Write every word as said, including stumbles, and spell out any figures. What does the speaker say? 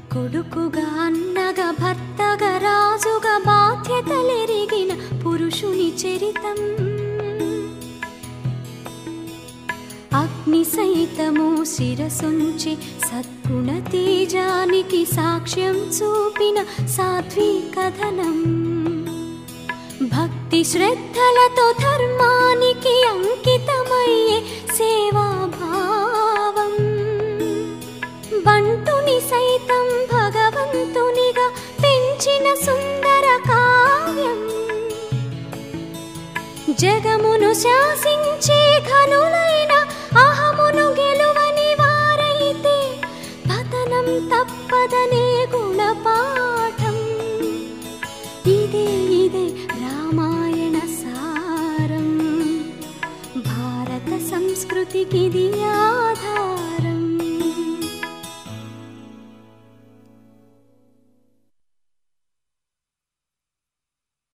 కొడుకుగా అన్నగా భర్తగా రాజుగా బాధ్యతలెరిగిన పురుషుని చరితం అగ్ని సైతము శిరసుంచి సద్గుణ తేజానికి సాక్ష్యం చూపిన సాధ్వీ కథనం భక్తి శ్రద్ధలతో ధర్మానికి అంకితమయ్యే సేవాభావం బంటుని సైతం భగవంతునిగా పెంచిన సుందర కావ్యం జగమును శాసించే ఘనులైన అహమును గెలువని వారైతే పతనం తప్పదనే